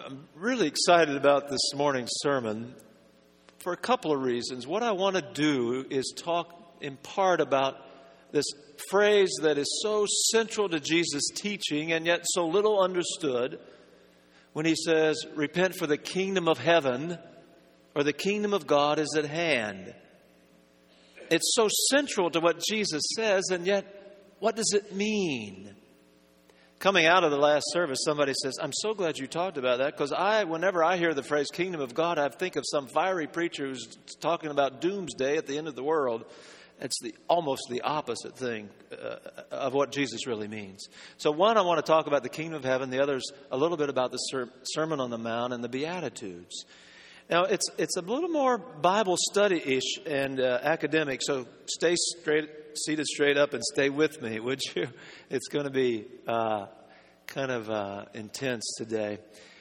I'm really excited about this morning's sermon for a couple of reasons. What I want to do is talk in part about this phrase that is so central to Jesus' teaching and yet so little understood when he says, repent for the kingdom of heaven or the kingdom of God is at hand. It's so central to what Jesus says, and yet what does it mean? Coming out of the last service, somebody says, I'm so glad you talked about that, because whenever I hear the phrase kingdom of God, I think of some fiery preacher who's talking about doomsday at the end of the world. It's almost the opposite thing of what Jesus really means. So one, I want to talk about the kingdom of heaven. The other's a little bit about the Sermon on the Mount and the Beatitudes. Now, it's a little more Bible study-ish and academic, so stay seated straight up and stay with me, would you? It's going to be kind of intense today.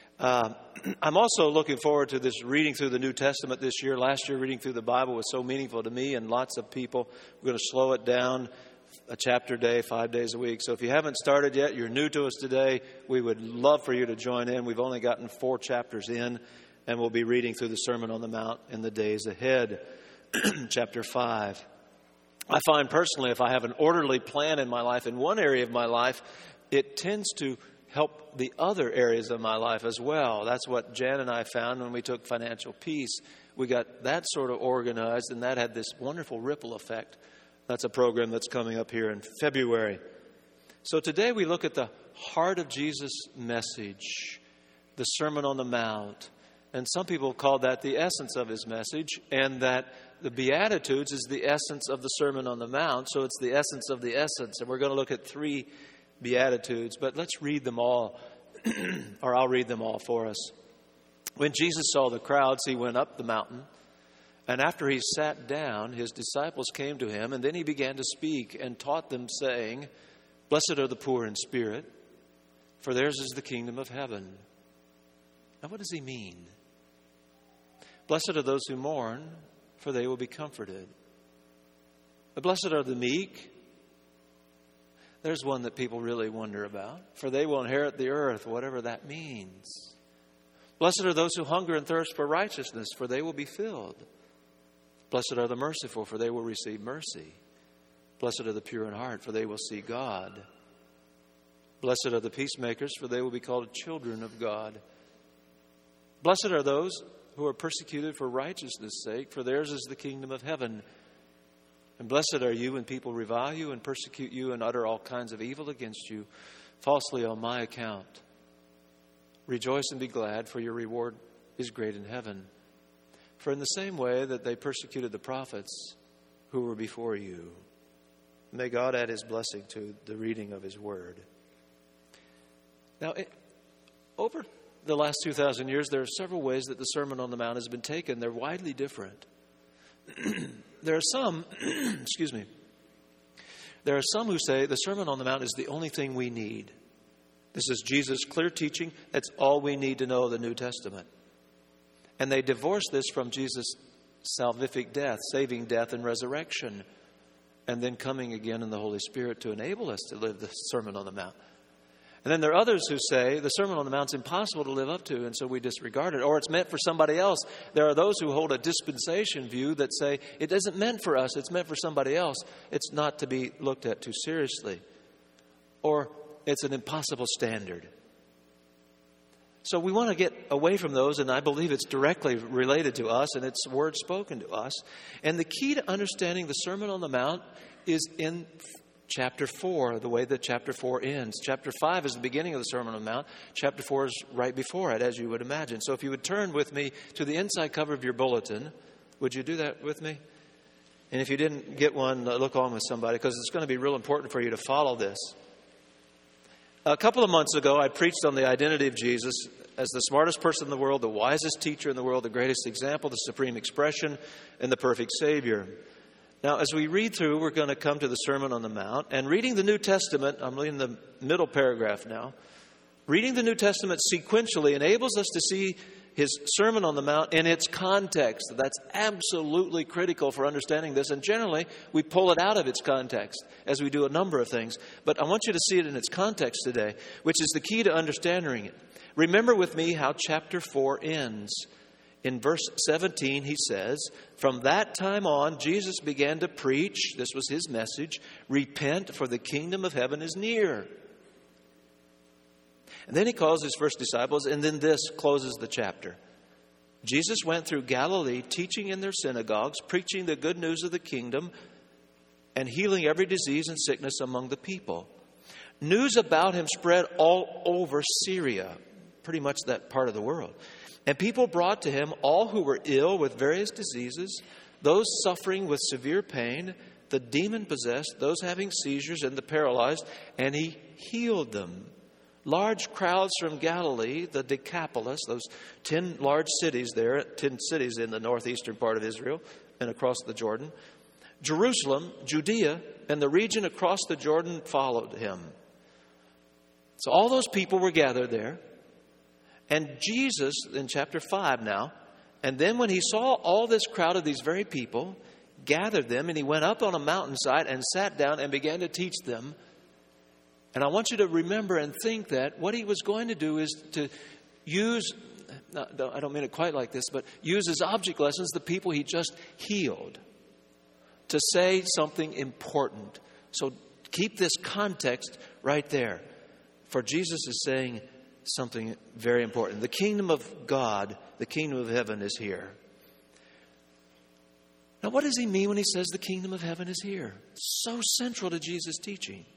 I'm also looking forward to this reading through the New Testament this year. Last year, reading through the Bible was so meaningful to me and lots of people. We're going to slow it down a chapter a day, 5 days a week. So if you haven't started yet, you're new to us today, we would love for you to join in. We've only gotten 4 chapters in, and we'll be reading through the Sermon on the Mount in the days ahead. Chapter 5. I find personally, if I have an orderly plan in my life, in one area of my life, it tends to help the other areas of my life as well. That's what Jan and I found when we took Financial Peace. We got that sort of organized, and that had this wonderful ripple effect. That's a program that's coming up here in February. So today we look at the heart of Jesus' message, the Sermon on the Mount. And some people call that the essence of his message, and that the Beatitudes is the essence of the Sermon on the Mount. So it's the essence of the essence. And we're going to look at 3 Beatitudes, but let's read them all, or I'll read them all for us. When Jesus saw the crowds, he went up the mountain, and after he sat down, his disciples came to him, and then he began to speak and taught them, saying, Blessed are the poor in spirit, for theirs is the kingdom of heaven. Now, what does he mean? Blessed are those who mourn, for they will be comforted. Blessed are the meek. There's one that people really wonder about. For they will inherit the earth, whatever that means. Blessed are those who hunger and thirst for righteousness, for they will be filled. Blessed are the merciful, for they will receive mercy. Blessed are the pure in heart, for they will see God. Blessed are the peacemakers, for they will be called children of God. Blessed are those who are persecuted for righteousness' sake, for theirs is the kingdom of heaven. And blessed are you when people revile you and persecute you and utter all kinds of evil against you, falsely on my account. Rejoice and be glad, for your reward is great in heaven. For in the same way that they persecuted the prophets who were before you. May God add his blessing to the reading of his word. Now, over the last 2,000 years, there are several ways that the Sermon on the Mount has been taken. They're widely different. There are some, there are some who say the Sermon on the Mount is the only thing we need. This is Jesus' clear teaching. That's all we need to know of the New Testament. And they divorce this from Jesus' salvific death, saving death and resurrection, and then coming again in the Holy Spirit to enable us to live the Sermon on the Mount. And then there are others who say the Sermon on the Mount is impossible to live up to, and so we disregard it. Or it's meant for somebody else. There are those who hold a dispensation view that say it isn't meant for us, it's meant for somebody else. It's not to be looked at too seriously. Or it's an impossible standard. So we want to get away from those, and I believe it's directly related to us, and it's word spoken to us. And the key to understanding the Sermon on the Mount is in Chapter 4, the way that chapter 4 ends. Chapter 5 is the beginning of the Sermon on the Mount. Chapter 4 is right before it, as you would imagine. So if you would turn with me to the inside cover of your bulletin, would you do that with me? And if you didn't get one, look on with somebody, because it's going to be real important for you to follow this. A couple of months ago, I preached on the identity of Jesus as the smartest person in the world, the wisest teacher in the world, the greatest example, the supreme expression, and the perfect Savior. Now, as we read through, we're going to come to the Sermon on the Mount. And reading the New Testament, I'm in the middle paragraph now. Reading the New Testament sequentially enables us to see his Sermon on the Mount in its context. That's absolutely critical for understanding this. And generally, we pull it out of its context, as we do a number of things. But I want you to see it in its context today, which is the key to understanding it. Remember with me how chapter 4 ends. In verse 17, he says, "From that time on, Jesus began to preach," this was his message, "repent, for the kingdom of heaven is near." And then he calls his first disciples, and then this closes the chapter. Jesus went through Galilee, teaching in their synagogues, preaching the good news of the kingdom, and healing every disease and sickness among the people. News about him spread all over Syria, pretty much that part of the world. And people brought to him all who were ill with various diseases, those suffering with severe pain, the demon-possessed, those having seizures, and the paralyzed, and he healed them. Large crowds from Galilee, the Decapolis, those 10 large cities there, 10 cities in the northeastern part of Israel and across the Jordan, Jerusalem, Judea, and the region across the Jordan followed him. So all those people were gathered there. And Jesus, in chapter 5 now, and then when he saw all this crowd of these very people, gathered them, and he went up on a mountainside and sat down and began to teach them. And I want you to remember and think that what he was going to do is to use, I don't mean it quite like this, but use as object lessons the people he just healed to say something important. So keep this context right there. For Jesus is saying something very important. The kingdom of God, the kingdom of heaven is here. Now, what does he mean when he says the kingdom of heaven is here? So central to Jesus' teaching.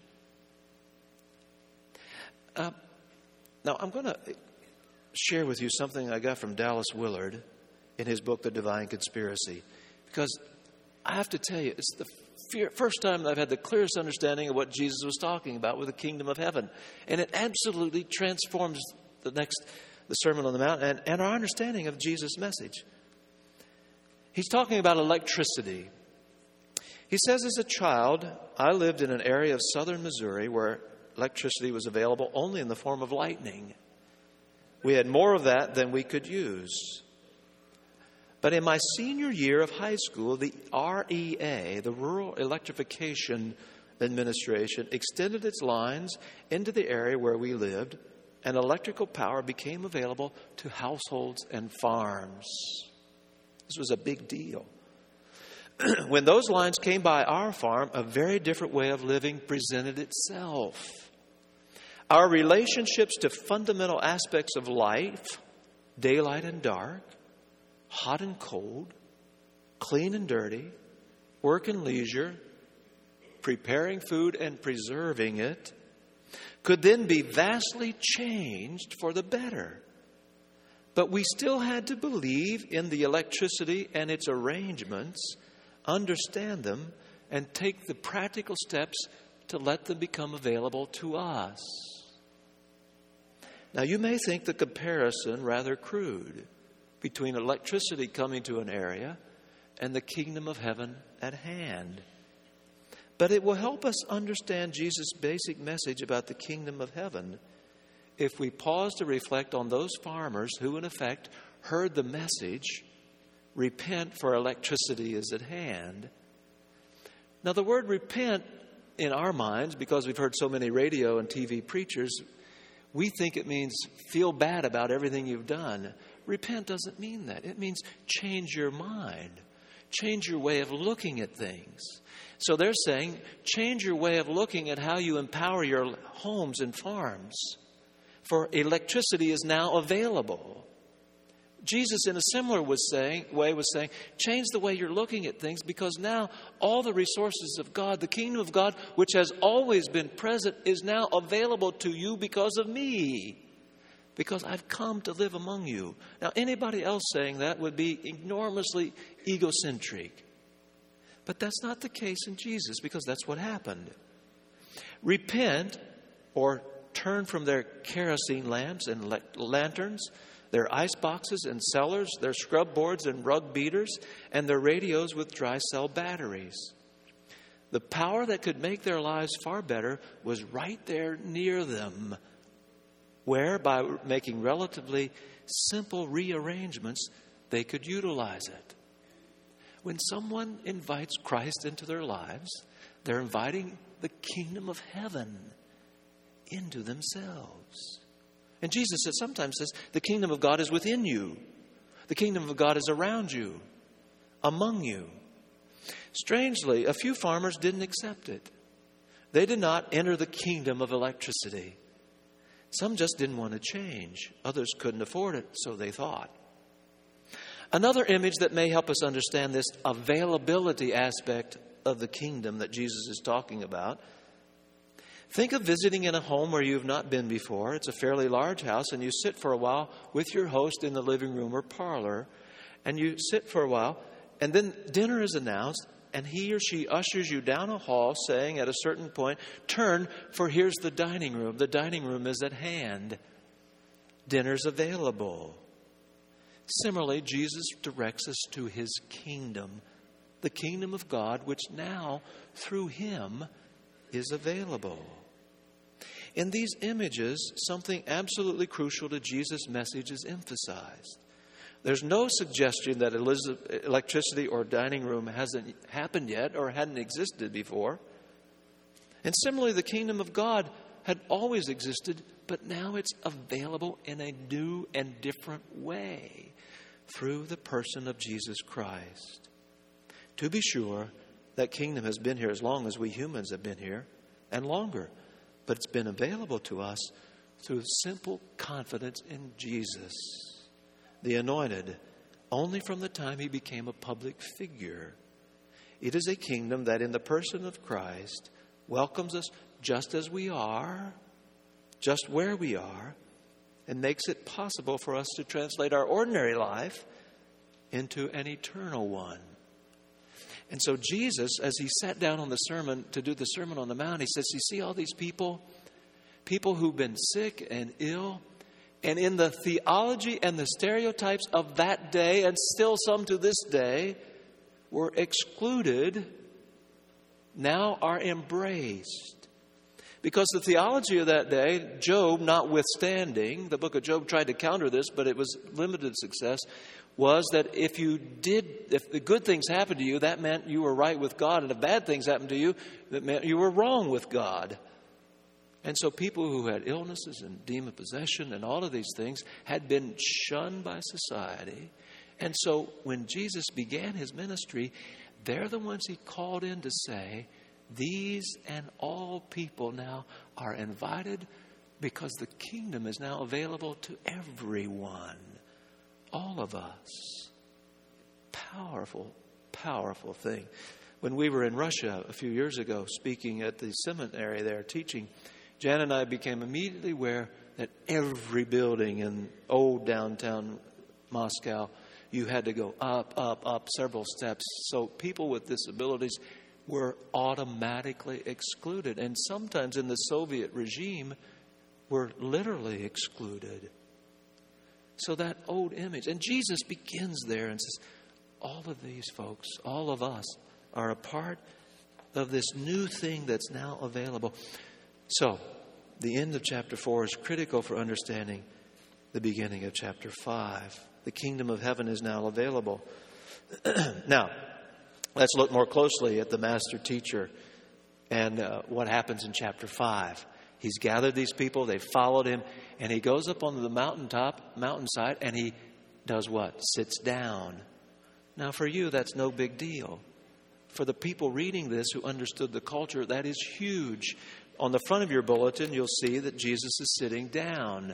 Now, I'm going to share with you something I got from Dallas Willard in his book, The Divine Conspiracy. Because I have to tell you, it's the first time I've had the clearest understanding of what Jesus was talking about with the kingdom of heaven. And it absolutely transforms the Sermon on the Mount and our understanding of Jesus' message. He's talking about electricity. He says, as a child, I lived in an area of southern Missouri where electricity was available only in the form of lightning. We had more of that than we could use. But in my senior year of high school, the REA, the Rural Electrification Administration, extended its lines into the area where we lived, and electrical power became available to households and farms. This was a big deal. When those lines came by our farm, a very different way of living presented itself. Our relationships to fundamental aspects of life, daylight and dark, hot and cold, clean and dirty, work and leisure, preparing food and preserving it, could then be vastly changed for the better. But we still had to believe in the electricity and its arrangements, understand them, and take the practical steps to let them become available to us. Now, you may think the comparison rather crude between electricity coming to an area and the kingdom of heaven at hand. But it will help us understand Jesus' basic message about the kingdom of heaven if we pause to reflect on those farmers who, in effect, heard the message, repent for electricity is at hand. Now, the word repent in our minds, because we've heard so many radio and TV preachers, we think it means feel bad about everything you've done. Repent doesn't mean that. It means change your mind. Change your way of looking at things. So they're saying, change your way of looking at how you empower your homes and farms. For electricity is now available. Jesus, in a similar way, was saying, change the way you're looking at things, because now all the resources of God, the kingdom of God, which has always been present, is now available to you because of me. Because I've come to live among you. Now, anybody else saying that would be enormously egocentric. But that's not the case in Jesus, because that's what happened. Repent, or turn from their kerosene lamps and lanterns, their ice boxes and cellars, their scrub boards and rug beaters, and their radios with dry cell batteries. The power that could make their lives far better was right there near them, where by making relatively simple rearrangements, they could utilize it. When someone invites Christ into their lives, they're inviting the kingdom of heaven into themselves. And Jesus sometimes says, the kingdom of God is within you. The kingdom of God is around you, among you. Strangely, a few farmers didn't accept it. They did not enter the kingdom of electricity. Some just didn't want to change. Others couldn't afford it, so they thought. Another image that may help us understand this availability aspect of the kingdom that Jesus is talking about. Think of visiting in a home where you've not been before. It's a fairly large house, and you sit for a while with your host in the living room or parlor, and you sit for a while, and then dinner is announced, and he or she ushers you down a hall saying at a certain point, turn, for here's the dining room. The dining room is at hand. Dinner's available. Similarly, Jesus directs us to his kingdom, the kingdom of God, which now, through him, is available. In these images, something absolutely crucial to Jesus' message is emphasized. There's no suggestion that electricity or dining room hasn't happened yet or hadn't existed before. And similarly, the kingdom of God had always existed, but now it's available in a new and different way through the person of Jesus Christ. To be sure, that kingdom has been here as long as we humans have been here, and longer. But it's been available to us through simple confidence in Jesus, the Anointed, only from the time he became a public figure. It is a kingdom that in the person of Christ welcomes us just as we are, just where we are, and makes it possible for us to translate our ordinary life into an eternal one. And so Jesus, as he sat down on the sermon to do the Sermon on the Mount, he says, you see all these people who've been sick and ill, and in the theology and the stereotypes of that day, and still some to this day, were excluded, now are embraced. Because the theology of that day, Job notwithstanding, the book of Job tried to counter this, but it was limited success, was that if the good things happened to you, that meant you were right with God. And if bad things happened to you, that meant you were wrong with God. And so people who had illnesses and demon possession and all of these things had been shunned by society. And so when Jesus began his ministry, they're the ones he called in to say, these and all people now are invited because the kingdom is now available to everyone. All of us. Powerful, powerful thing. When we were in Russia a few years ago, speaking at the seminary there, teaching, Jan and I became immediately aware that every building in old downtown Moscow, you had to go up several steps. So people with disabilities were automatically excluded. And sometimes in the Soviet regime, were literally excluded. So that old image. And Jesus begins there and says, all of these folks, all of us, are a part of this new thing that's now available. So, the end of chapter 4 is critical for understanding the beginning of chapter 5. The kingdom of heaven is now available. Now, let's look more closely at the master teacher and what happens in chapter 5. He's gathered these people, they followed him, and he goes up on the mountainside, and he does what? Sits down. Now, for you, that's no big deal. For the people reading this who understood the culture, that is huge. On the front of your bulletin, you'll see that Jesus is sitting down.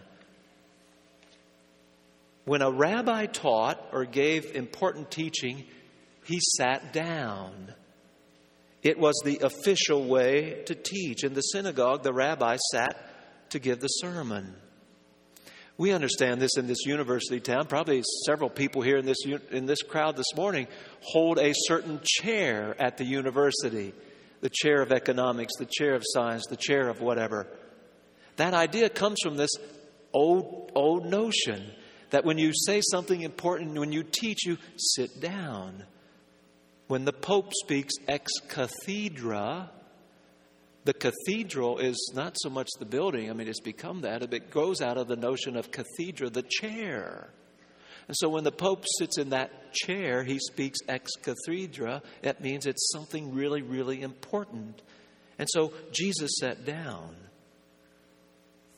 When a rabbi taught or gave important teaching, he sat down. It was the official way to teach. In the synagogue, the rabbi sat to give the sermon. We understand this in this university town. Probably several people here in this crowd this morning hold a certain chair at the university. The chair of economics, the chair of science, the chair of whatever. That idea comes from this old notion that when you say something important, when you teach, you sit down. When the Pope speaks ex cathedra, the cathedral is not so much the building. I mean, it's become that. It grows out of the notion of cathedra, the chair. And so when the Pope sits in that chair, he speaks ex cathedra. That means it's something really, really important. And so Jesus sat down.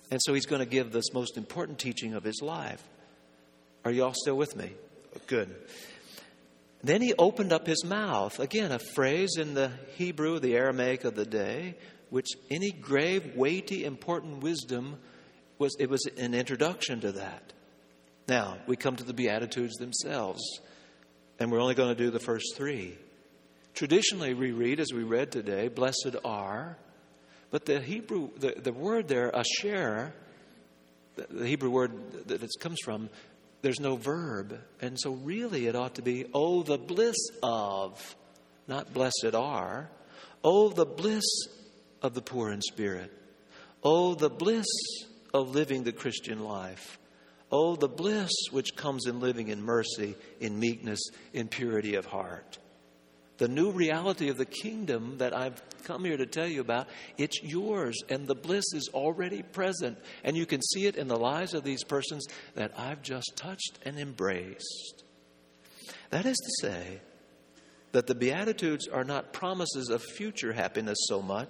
And so he's going to give this most important teaching of his life. Are you all still with me? Good. Then he opened up his mouth. Again, a phrase in the Hebrew, the Aramaic of the day, which any grave, weighty, important wisdom was an introduction to that. Now, we come to the Beatitudes themselves, and we're only going to do the first three. Traditionally, we read, as we read today, blessed are. But the Hebrew, the word there, asher, the Hebrew word that it comes from, there's no verb. And so really it ought to be, oh, the bliss of, not blessed are. Oh, the bliss of the poor in spirit. Oh, the bliss of living the Christian life. Oh, the bliss which comes in living in mercy, in meekness, in purity of heart. The new reality of the kingdom that I've come here to tell you about, it's yours, and the bliss is already present. And you can see it in the lives of these persons that I've just touched and embraced. That is to say that the Beatitudes are not promises of future happiness so much,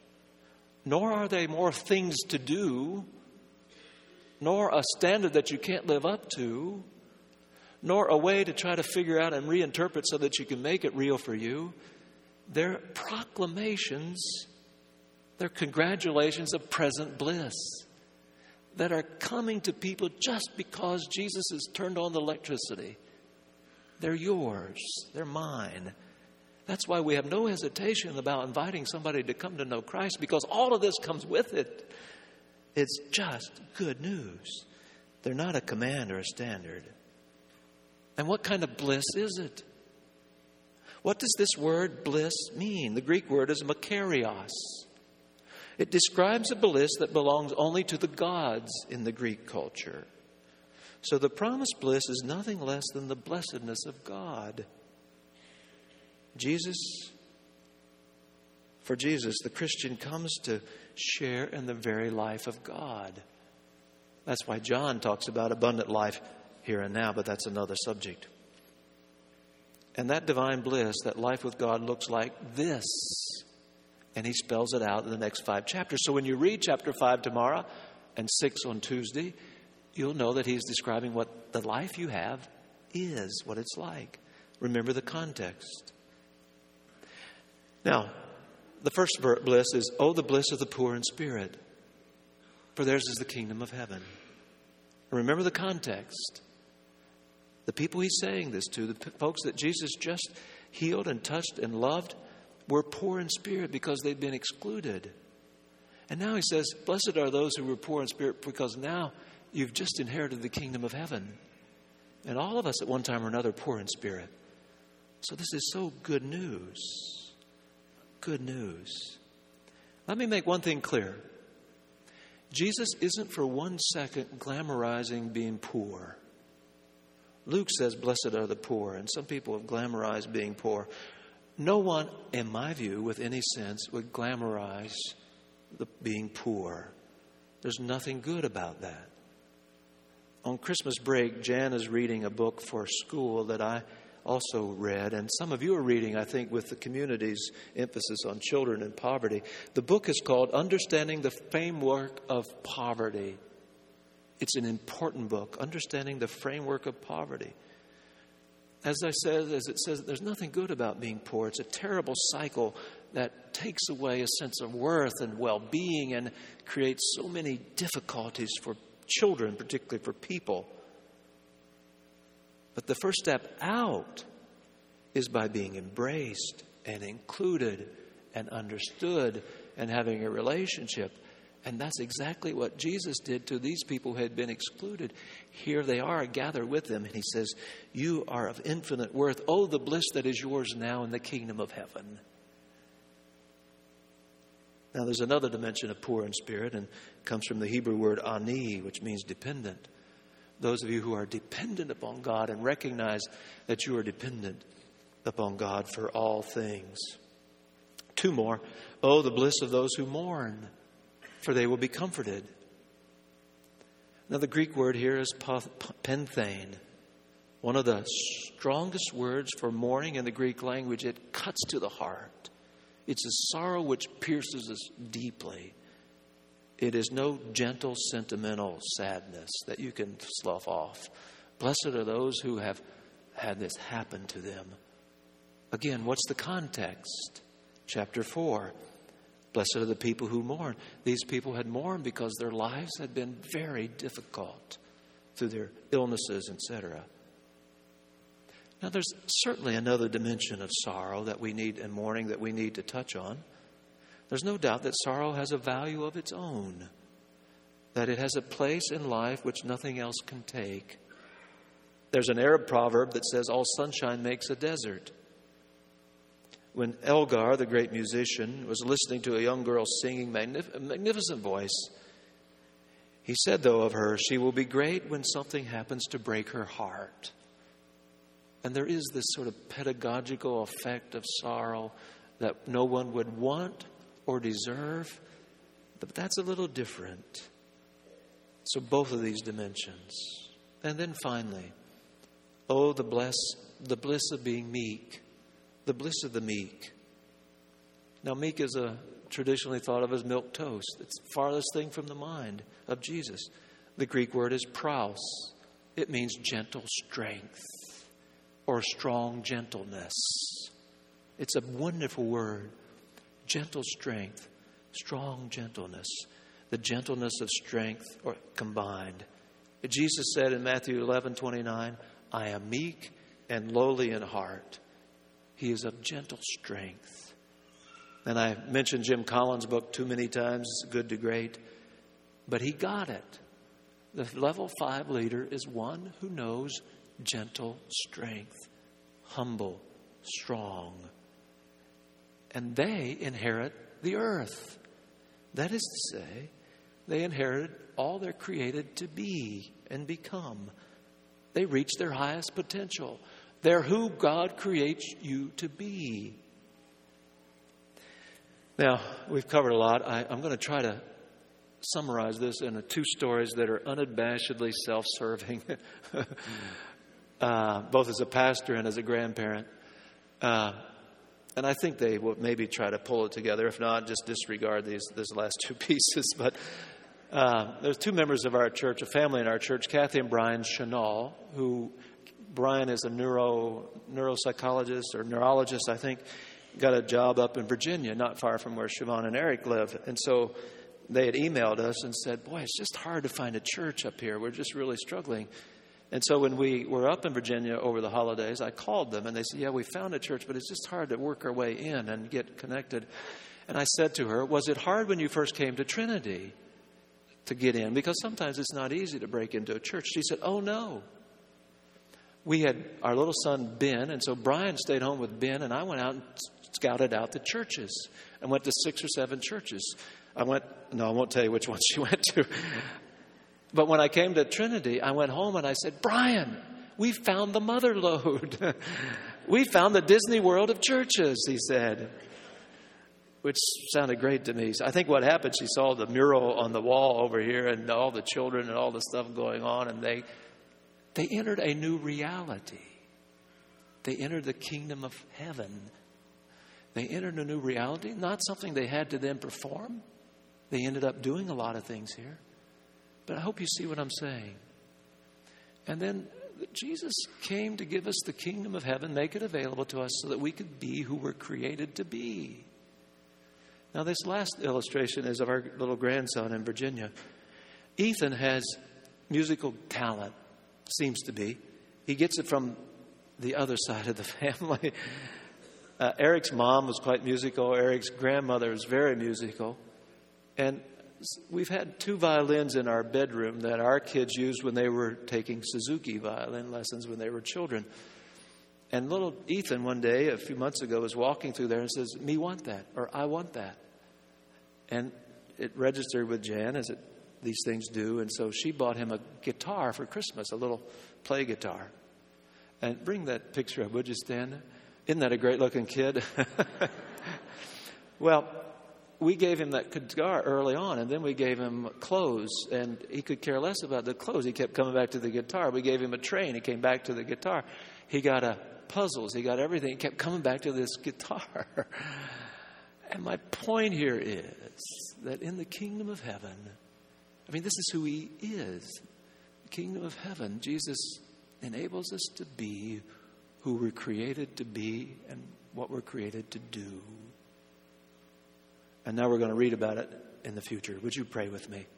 nor are they more things to do, nor a standard that you can't live up to, nor a way to try to figure out and reinterpret so that you can make it real for you. They're proclamations, they're congratulations of present bliss that are coming to people just because Jesus has turned on the electricity. They're yours, they're mine. That's why we have no hesitation about inviting somebody to come to know Christ, because all of this comes with it. It's just good news. They're not a command or a standard. And what kind of bliss is it? What does this word bliss mean? The Greek word is makarios. It describes a bliss that belongs only to the gods in the Greek culture. So the promised bliss is nothing less than the blessedness of God. For Jesus, the Christian comes to share in the very life of God. That's why John talks about abundant life here and now, but that's another subject. And that divine bliss, that life with God, looks like this. And he spells it out in the next 5 chapters. So when you read chapter 5 tomorrow and 6 on Tuesday, you'll know that he's describing what the life you have is, what it's like. Remember the context. Now, the first bliss is, oh, the bliss of the poor in spirit, for theirs is the kingdom of heaven. Remember the context. The people he's saying this to, the folks that Jesus just healed and touched and loved, were poor in spirit because they'd been excluded. And now he says, blessed are those who were poor in spirit, because now you've just inherited the kingdom of heaven. And all of us at one time or another are poor in spirit. So this is so good news. Good news. Let me make one thing clear. Jesus isn't for 1 second glamorizing being poor. Luke says, blessed are the poor, and some people have glamorized being poor. No one, in my view, with any sense, would glamorize being poor. There's nothing good about that. On Christmas break, Jan is reading a book for school that I also read, and some of you are reading, I think, with the community's emphasis on children and poverty. The book is called Understanding the Framework of Poverty. It's an important book, Understanding the Framework of Poverty. As it says, there's nothing good about being poor. It's a terrible cycle that takes away a sense of worth and well-being and creates so many difficulties for children, particularly for people. But the first step out is by being embraced and included and understood and having a relationship. And that's exactly what Jesus did to these people who had been excluded. Here they are, gathered with them. And he says, you are of infinite worth. Oh, the bliss that is yours now in the kingdom of heaven. Now, there's another dimension of poor in spirit, and it comes from the Hebrew word ani, which means dependent. Those of you who are dependent upon God and recognize that you are dependent upon God for all things. 2 more. Oh, the bliss of those who mourn, for they will be comforted. Now, the Greek word here is penthane, one of the strongest words for mourning in the Greek language. It cuts to the heart. It's a sorrow which pierces us deeply. It is no gentle, sentimental sadness that you can slough off. Blessed are those who have had this happen to them. Again, what's the context? Chapter 4. Blessed are the people who mourn. These people had mourned because their lives had been very difficult through their illnesses, etc. Now, there's certainly another dimension of sorrow that we need and mourning that we need to touch on. There's no doubt that sorrow has a value of its own, that it has a place in life which nothing else can take. There's an Arab proverb that says, all sunshine makes a desert. When Elgar, the great musician, was listening to a young girl singing a magnificent voice, he said, though, of her, she will be great when something happens to break her heart. And there is this sort of pedagogical effect of sorrow that no one would want or deserve, but that's a little different. So both of these dimensions. And then finally, oh, the bliss of being meek, the bliss of the meek. Now, meek is traditionally thought of as milk toast. It's the farthest thing from the mind of Jesus. The Greek word is praus. It means gentle strength or strong gentleness. It's a wonderful word. Gentle strength, strong gentleness, the gentleness of strength or combined. Jesus said in Matthew 11:29, I am meek and lowly in heart. He is of gentle strength. And I mentioned Jim Collins' book too many times, Good to Great, but he got it. The level 5 leader is one who knows gentle strength, humble, strong. And they inherit the earth. That is to say, they inherit all they're created to be and become. They reach their highest potential. They're who God creates you to be. Now, we've covered a lot. I'm going to try to summarize this in 2 stories that are unabashedly self-serving, both as a pastor and as a grandparent. And I think they will maybe try to pull it together. If not, just disregard these last 2 pieces. But there's 2 members of our church, a family in our church, Kathy and Brian Chenal, who Brian is a neuropsychologist or neurologist, I think, got a job up in Virginia, not far from where Siobhan and Eric live. And so they had emailed us and said, boy, it's just hard to find a church up here. We're just really struggling. And so when we were up in Virginia over the holidays, I called them and they said, yeah, we found a church, but it's just hard to work our way in and get connected. And I said to her, was it hard when you first came to Trinity to get in? Because sometimes it's not easy to break into a church. She said, oh, no. We had our little son, Ben, and so Brian stayed home with Ben, and I went out and scouted out the churches. I went to 6 or 7 churches. I won't tell you which ones she went to. But when I came to Trinity, I went home and I said, Brian, we found the mother lode. We found the Disney World of churches, he said, which sounded great to me. So I think what happened, she saw the mural on the wall over here and all the children and all the stuff going on, and they entered a new reality. They entered the kingdom of heaven. They entered a new reality, not something they had to then perform. They ended up doing a lot of things here. But I hope you see what I'm saying. And then Jesus came to give us the kingdom of heaven, make it available to us so that we could be who we're created to be. Now, this last illustration is of our little grandson in Virginia. Ethan has musical talent, seems to be. He gets it from the other side of the family. Eric's mom was quite musical. Eric's grandmother was very musical. And we've had 2 violins in our bedroom that our kids used when they were taking Suzuki violin lessons when they were children. And little Ethan one day, a few months ago, was walking through there and says, me want that, or I want that. And it registered with Jan, as these things do. And so she bought him a guitar for Christmas, a little play guitar. And bring that picture up, would you, Stan? Isn't that a great-looking kid? Well, we gave him that guitar early on, and then we gave him clothes, and he could care less about the clothes. He kept coming back to the guitar. We gave him a train. He came back to the guitar. He got puzzles. He got everything. He kept coming back to this guitar. And my point here is that in the kingdom of heaven, this is who he is. The kingdom of heaven, Jesus enables us to be who we're created to be and what we're created to do. And now we're going to read about it in the future. Would you pray with me?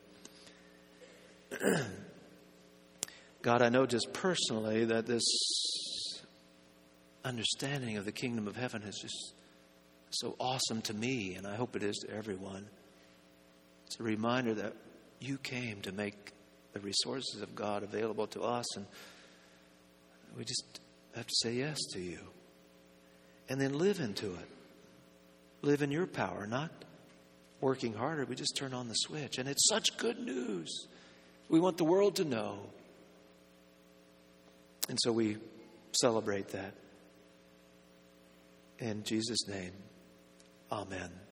God, I know just personally that this understanding of the kingdom of heaven is just so awesome to me, and I hope it is to everyone. It's a reminder that you came to make the resources of God available to us, and we just have to say yes to you. And then live into it. Live in your power, not working harder. We just turn on the switch. And it's such good news. We want the world to know. And so we celebrate that. In Jesus' name, amen.